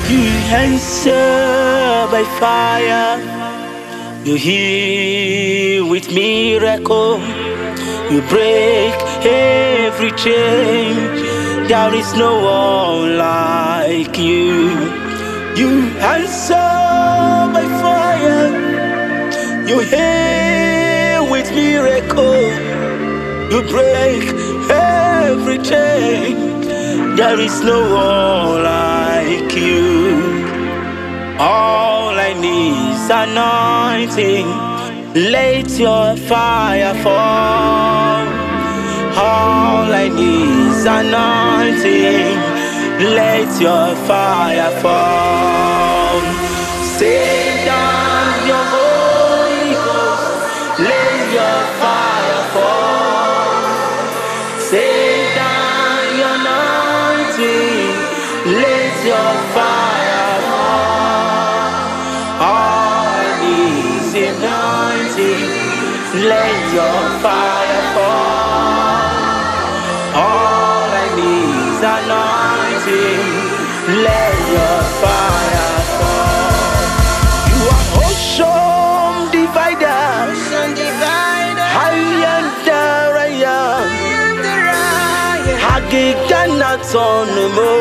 You answer by fire. You heal with miracle. You break every chain. There is no one like you. You answer by fire. You heal with miracle. You break every chain. There is no one like you. All I need is anointing. Let your fire fall. All I need is anointing. Let your fire fall. Send down your Holy Ghost. Let your fire fall. Send down your anointing. Let your fire fall. All I need is anointing. Let your fire fall. All I need is anointing. Let your fire fall. You are ocean divider. I am the Raya. Hagigana tonumo.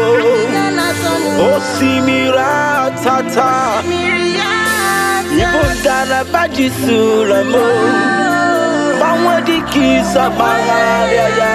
Osimira tata. Ibundara bajisulamo. Bawadi kisa bangaya.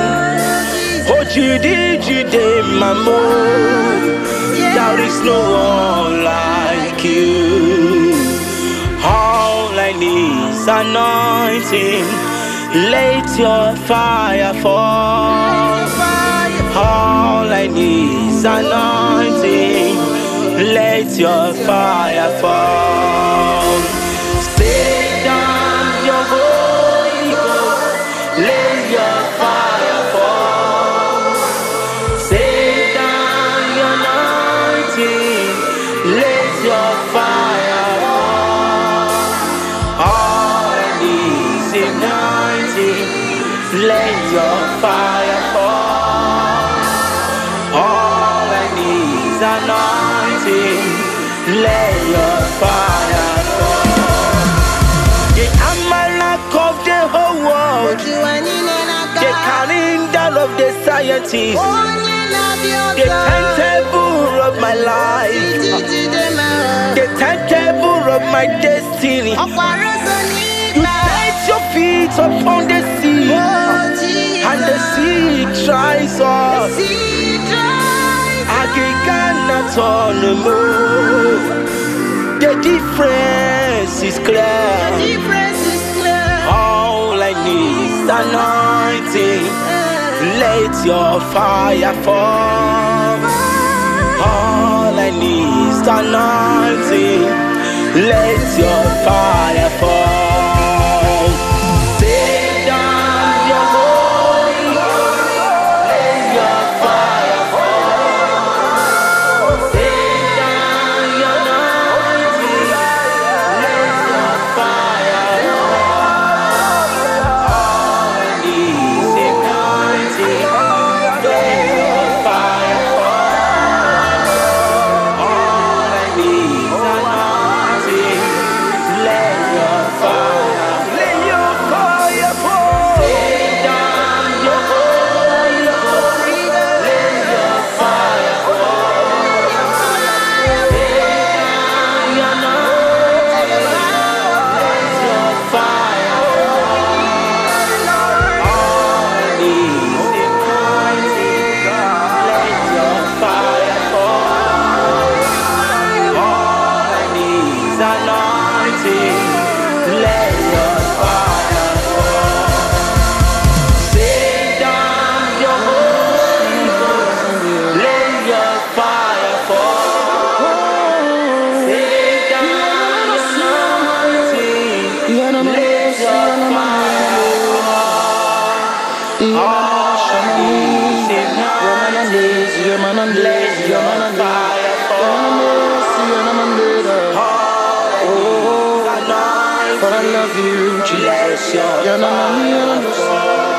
Ojidi mamo. There is no one like you. All I need is anointing. Let your fire fall. All I need is anointing. Let your fire fall. Stay down your Holy Ghost. Let your fire fall. Stay down your anointing. Let your fire fall. All I need is anointing. Let your fire fall. All I need is anointing. Let your fire fall. The Amalek of the whole world. The calendar of the scientists. The timetable of my life. The timetable of my destiny. You set your feet upon the sea. And the sea dries up. Agigana tonumo. The difference is clear. All I need is anointing. Let your fire fall. All I need is anointing. Let your fire fall. Take down your Holy Ghost. Let your fire fall. Take down your anointing. Let your fire fall. All I need is anointing. Let your fire fall. All I need is anointing. Let your fire fall. Take down your Holy Ghost. Let your fire fall. Take down your anointing. Let your fire fall. All I need is anointing. Let your fire fall. All I need is anointing. Let your fire fall. Send down your Holy Ghost. Let your fire fall. Send down your anointing. Let your fire fall. All I need is anointing. Let your fire fall. All I need is anointing. For I love you, Jesus. Let your fire fall.